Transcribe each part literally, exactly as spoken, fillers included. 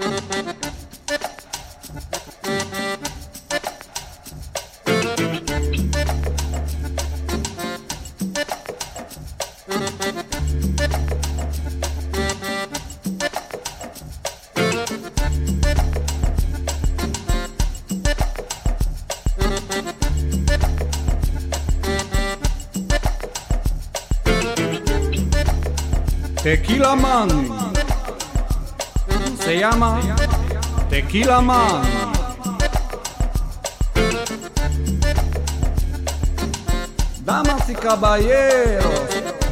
Tequila Man, se llama Tequila Man. Damas y caballeros,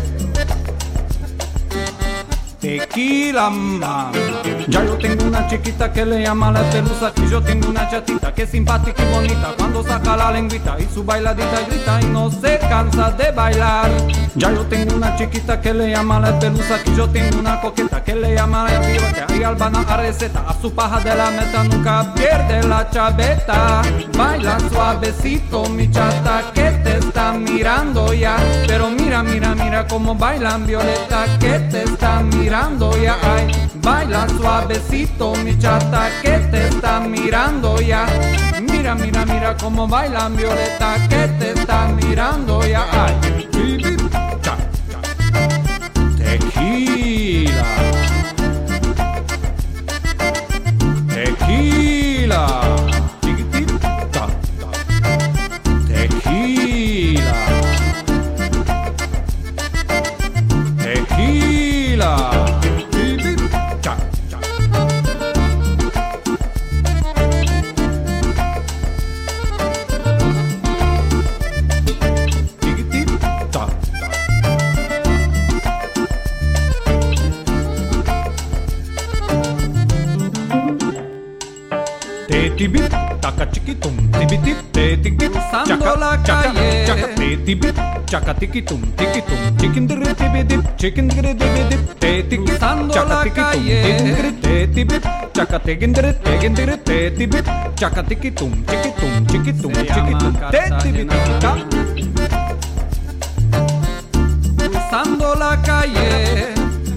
Tequila Man. Ya yo tengo una chiquita que le llama la pelusa, y yo tengo una chatita que es simpática y bonita. Cuando saca la lengüita y su bailadita grita y no se cansa de bailar. Ya yo tengo una chiquita que le llama la pelusa, y yo tengo una coqueta que le llama la arriba, que ahí albana a receta, a su paja de la meta nunca pierde la chaveta. Baila suavecito mi chata que te está mirando ya, pero mira, mira, mira cómo bailan Violeta que te está mirando ya. Ay, baila suavecito mi chata que te está mirando ya. Mira, mira, mira cómo bailan Violeta que te está mirando ya. Ay, cha, cha. Tequila, tequila, chiquitita, tequila, tequila. Tibip, taca chiquitum, tibitip, tibip, chaca, la calle, chaca, tibip, chaca, tiquitum, tiquitum, chicken dire, tibidip, chicken dire, tibidip, tibip, chaca, tiquitum, tibip, chaca, tiquin dire, tiquin dire, tibip, chaca, tiquitum, chiquitum, chiquitum, chiquitum, tibip, cruzando la calle.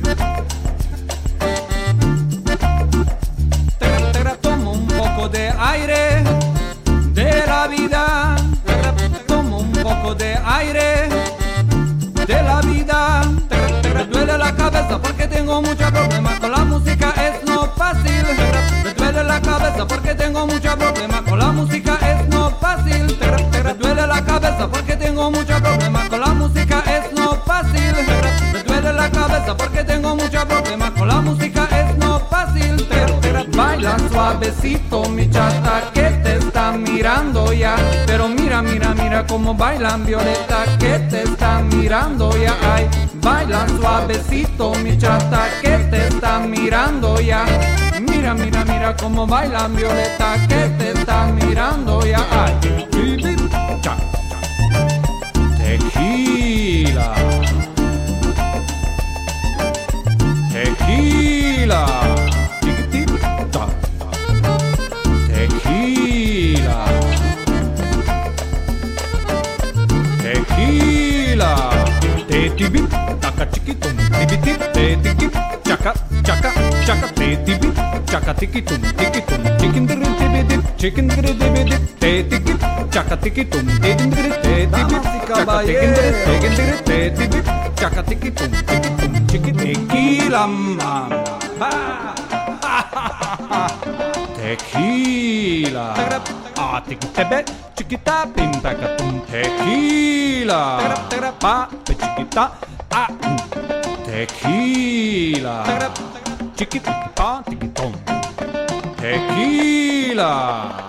De aire de la vida, tomo un poco de aire de la vida. Me duele la cabeza porque tengo muchos problemas con la música, es no fácil. Me duele la cabeza porque tengo muchos problemas con la música, es no fácil. Me duele la cabeza porque tengo muchos problemas con la música, es no fácil. Me duele la cabeza porque tengo muchos problemas con la música, es no fácil. Baila suavecito mi chata que te está mirando ya, pero mira, mira, mira cómo bailan Violeta que te está mirando ya. Ay, baila suavecito mi chata que te está mirando ya. Mira, mira, mira cómo bailan Violeta que te está mirando ya. Ay, cha, cha. Tequila, tequila. Tequila, tequila, tetibip, taca chiquitum, tibitip, tetibip, chaca, chaca, chaca, tetibip, chaca, tiquitum, tiquitum, chicken dire, tibidip, chicken dire, tibidip, tetibip, chaca, tiquitum, tiquin dire, tetibip, chaca, tiquin dire, tiquin dire, tetibip, chaca, tiquitum, tiquitum, chicken, tequila, man. Tequila, ah, tiquitebe, chiquita, pintacatum, tequila, pa, chiquita, ah, tequila, chiquita, pa, tiquitum, tequila.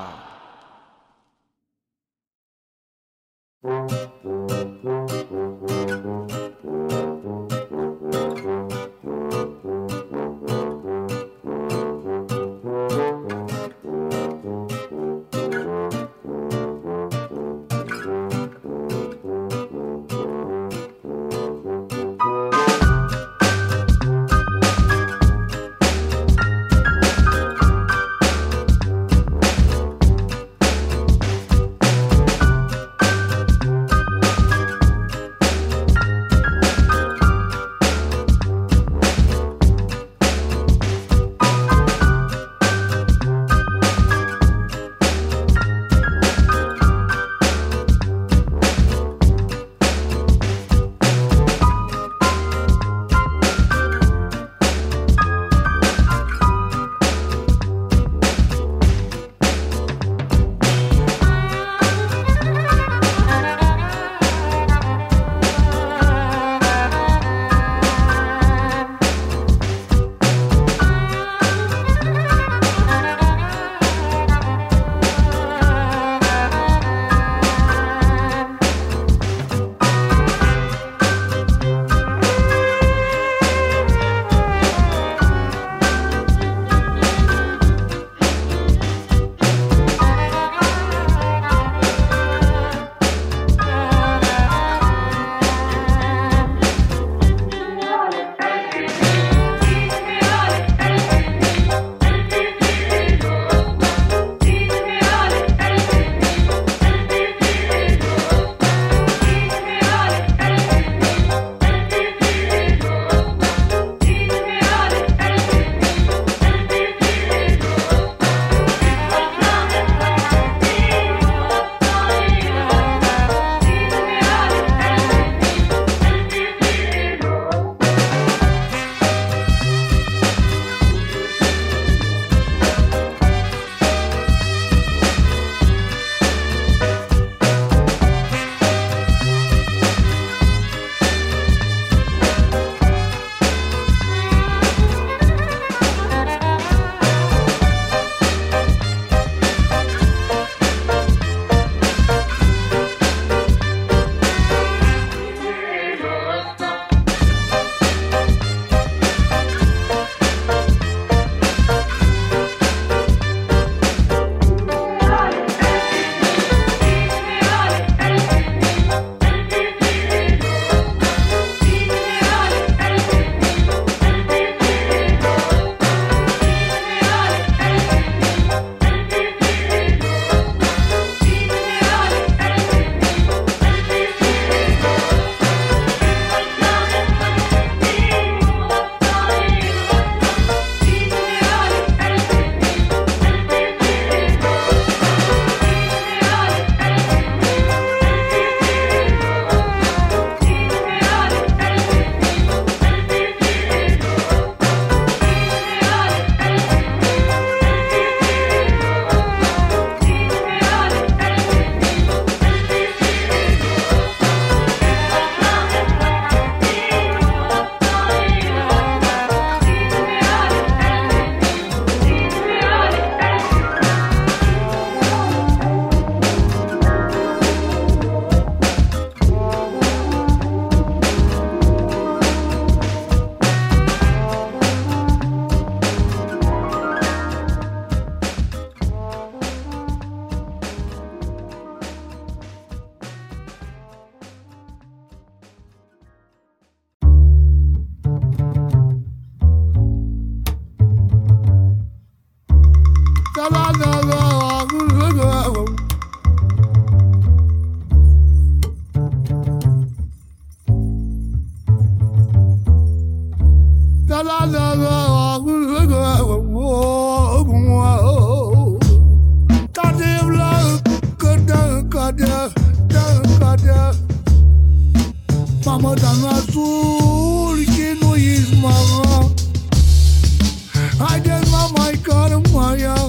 Mama tan azul que nu ești mama. Haideți mama i care mă ia,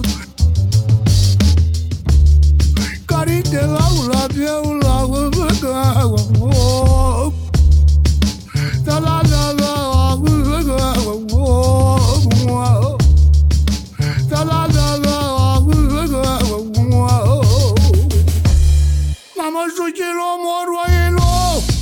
care te lau la eu la la la la mama știu ce lo moro e lo.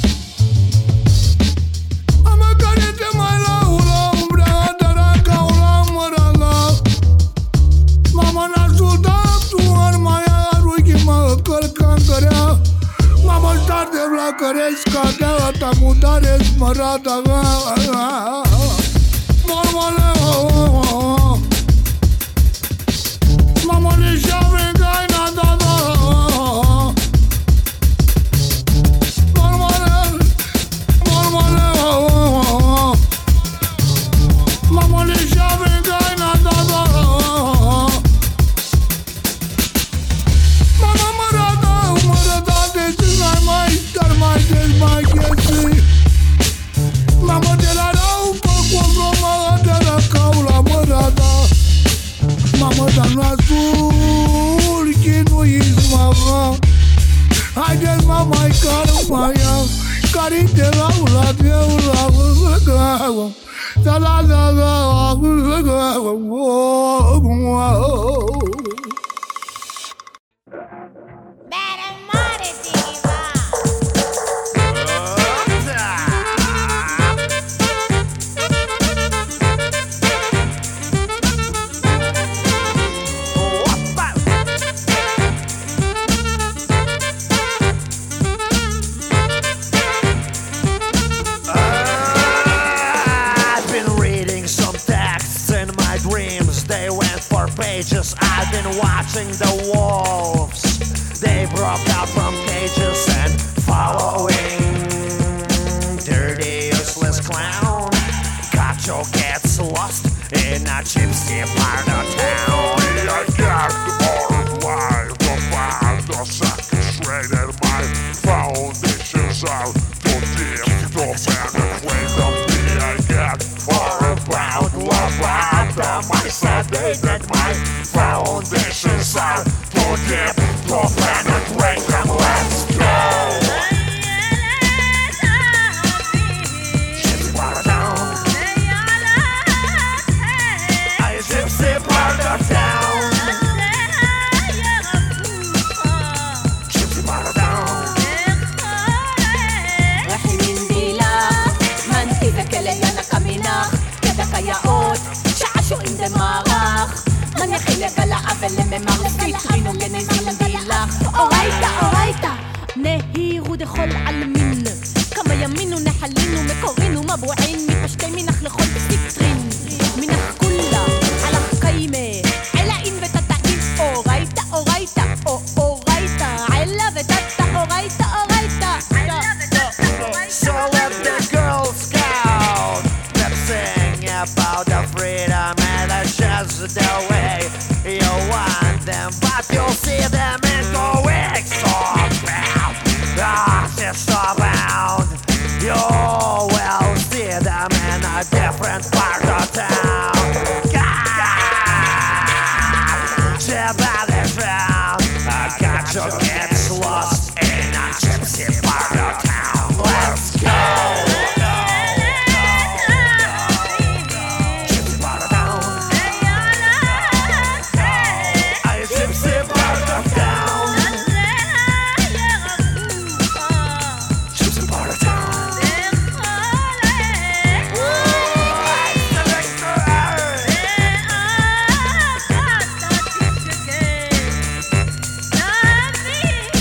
Ama care te mai lau la umbra dar ca la mărala. Mama n-a ajutat tu ar mai arui mă călca în cărea. Mama star de la care scadea ta mutare smărata. Mormole mama le șave gaina da da. Mormole mormole mama le șave gaina da da. Mama mărata mărata de ce n-ai mai dar mai des mai găsi. Mama de la rău pe cum mă de la caula mărata. Mama dar azul că nu ești mama. Haideți mama i care mă ia, care te lau la eu la la la la la. I've been watching the wolves. They broke out from cages and following dirty, useless clown. Cacho gets lost in a gypsy part of town. I got more life to find the second shredded. My foundations are too deep to penetrate the me. I got far about love after my sedated my foundations are too deep to penetrate them. Let's go! Gypsy part of town. I gypsy part of town. Gypsy part of town. Rahin hindi lang mantika kailan na kami na kada kayaot שעשועים דמרח מניחים לגלעה ולממר פיטרינו גנזים דילך אורייטה אורייטה נהירו דכל עלמין כמה ימינו נחלינו מקורינו מבועין מפשטי מנח לכל פיטרין מנח כולה עלך קיימה עלאים ותתאים אורייטה אורייטה אורייטה עלה ותתה אורייטה אורייטה So let the girls scout. Let's sing about the freedom and that's just the way you want them, but you'll see them in the weeks of bound. Ah, it's around. You will see them in a different part of town. I got you gets lost in a gypsy part of town. Let's go. Be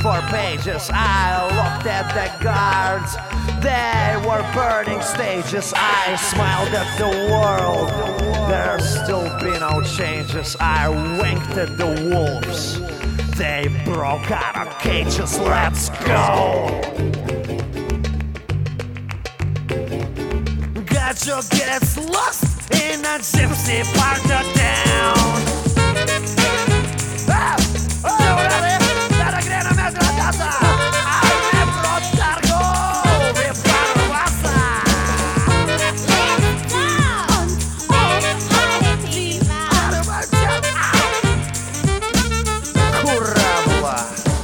four pages. I looked at the guards, they were burning stages. I smiled at the world, there's still been no changes. I winked at the wolves, they broke out of cages. Let's go! Gajo gets lost in a gypsy part of town. Ah! Giocare dalla grana mezza la tazza al metro Targo vi fanno passa. Curavola.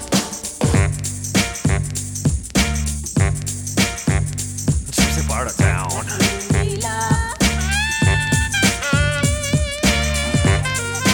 Gypsy part of town.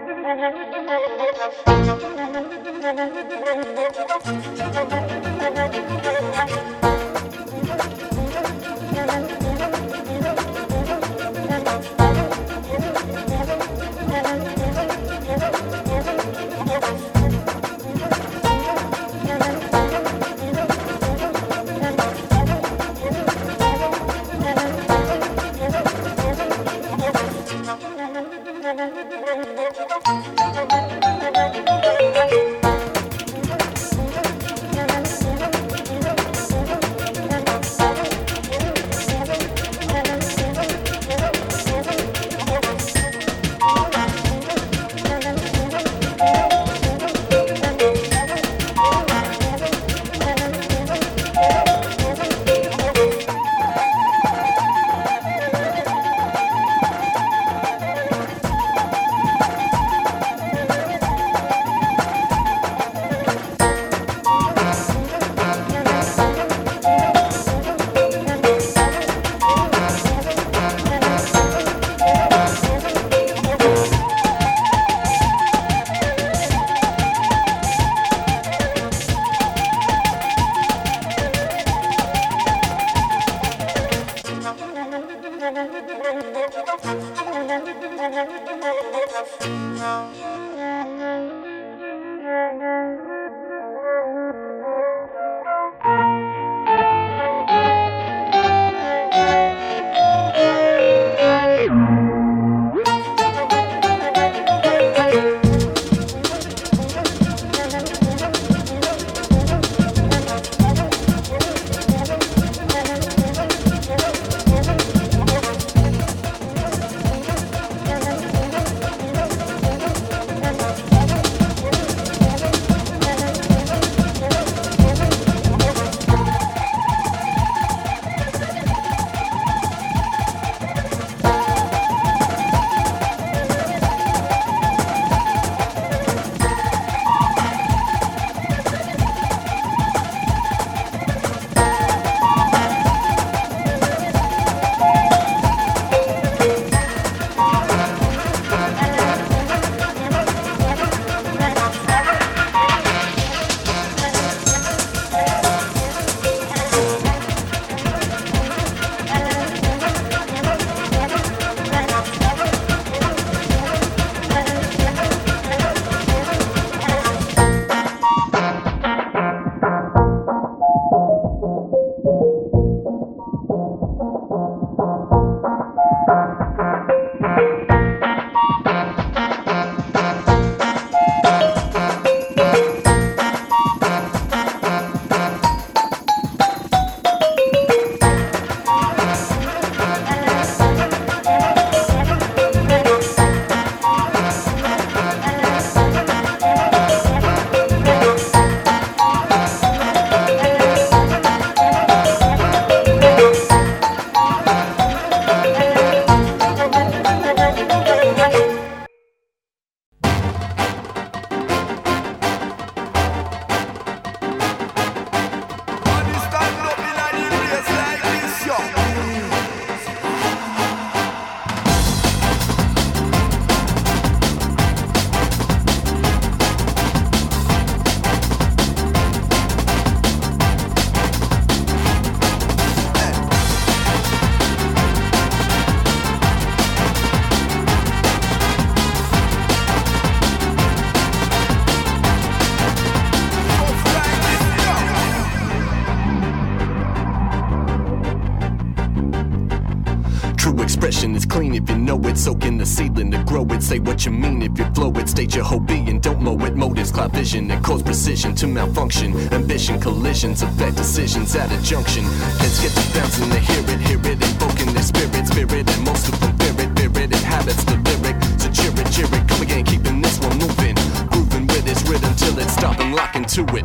expression is clean if you know it. Soak in the seedling to grow it. Say what you mean if you flow it. State your whole being, don't mow it. Motives cloud vision and cause precision to malfunction. Ambition collisions affect decisions at a junction. Heads get to bouncing to hear it, hear it, invoking their spirit, spirit, and most of them fear it, fear it, it habits the lyric. So cheer it, cheer it, come again, keeping this one moving, grooving with its rhythm till it's stopping, locking to it.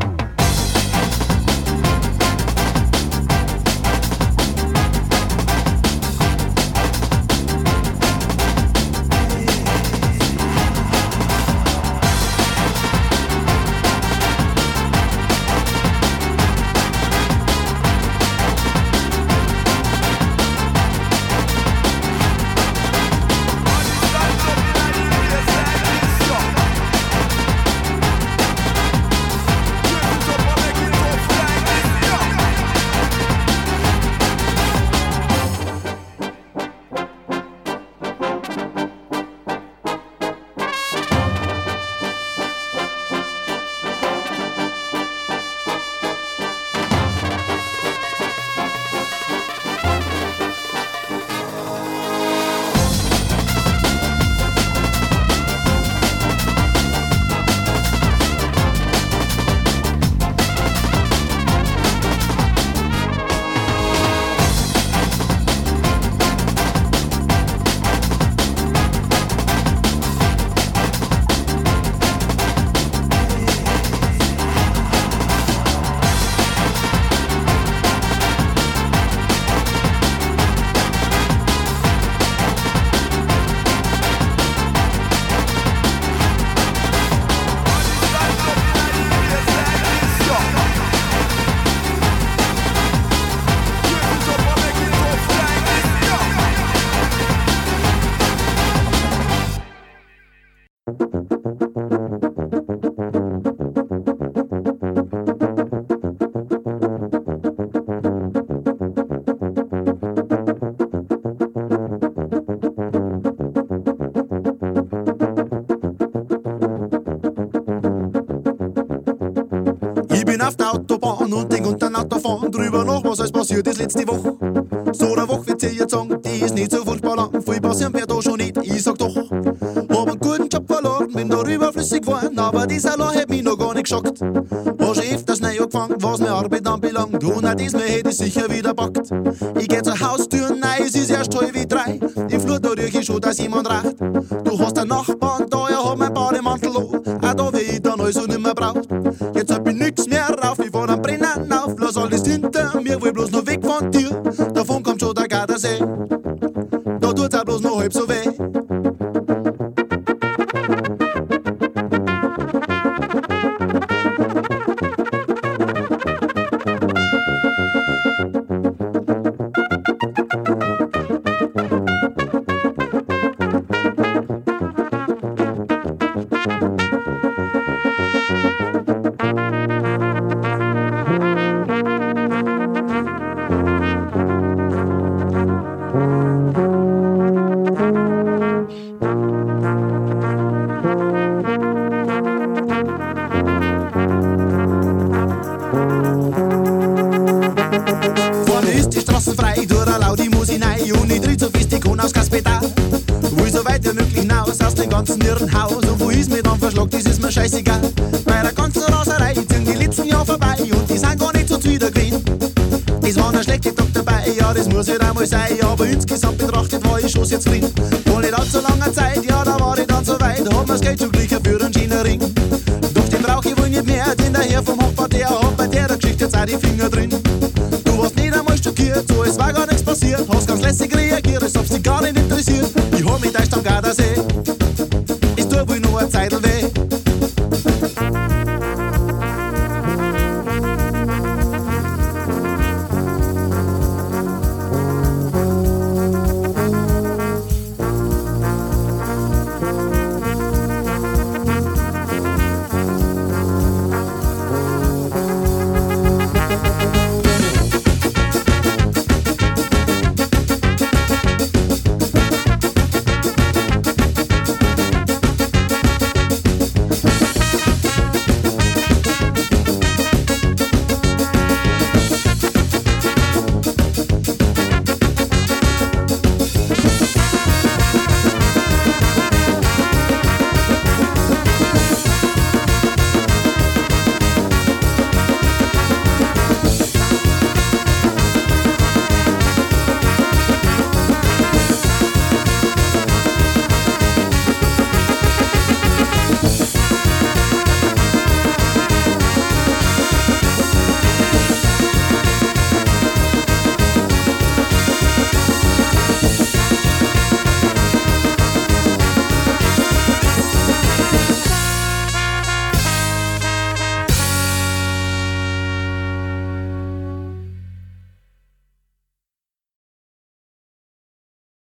Yo. Ich bin auf der Autobahn und denk unter Auto fahren drüber nach, was alles passiert ist letzte Woche. So eine Woche wird ich jetzt sagen, die ist nicht so furchtbar lang. Viel passieren wird da schon nicht, ich sag doch. Hab einen guten Job verloren, bin da überflüssig geworden, aber dieser Law hat mich noch gar nicht geschockt. Hab schon öfters neu angefangen, was mir Arbeit anbelangt, und auch diesmal hätte ich sicher wieder packt. Ich geh zur Haustür, nein, es ist erst halb wie drei. Im Flur da riech ich schon, dass jemand raucht. Du hast einen Nachbarn da, er hat mein Bademantel an, auch da weh ich dann also nimmer braucht. Jetzt hab ich nix mehr rauf, ich fahr am Brennen auf, lass alles hinter mir, will bloß noch weg von dir. Davon kommt schon der Gardasee, da tut's auch bloß noch halb so weh. Frei, durch eine laute Musik rein und ich tritt so fest ich kann aufs Gaspedal. Will so weit wie möglich hinaus aus dem ganzen Irrenhaus, und wo ist mir dann verschlagt, das ist mir scheißegal. Bei der ganzen Raserei ziehen die letzten Jahre vorbei und die sind gar nicht so zufrieden gewesen. Es war ein schlechter Tag dabei, ja das muss halt einmal sein, aber insgesamt betrachtet war ich schon sehr zufrieden. Vor nicht allzu langer Zeit, ja da war ich dann so weit, hab mir's Geld zuglichen für einen schönen Ring. Doch den brauch ich wohl nicht mehr, denn der Herr vom Hochparterre hat bei der Geschichte jetzt auch die Finger drin. Du warst nicht einmal schockiert, so es war gar nichts passiert, hast ganz lässig reagiert, als ob's dich gar nicht interessiert. Ich hab mich täuscht am Gardasee, es tut wohl nur eine Zeitl weh.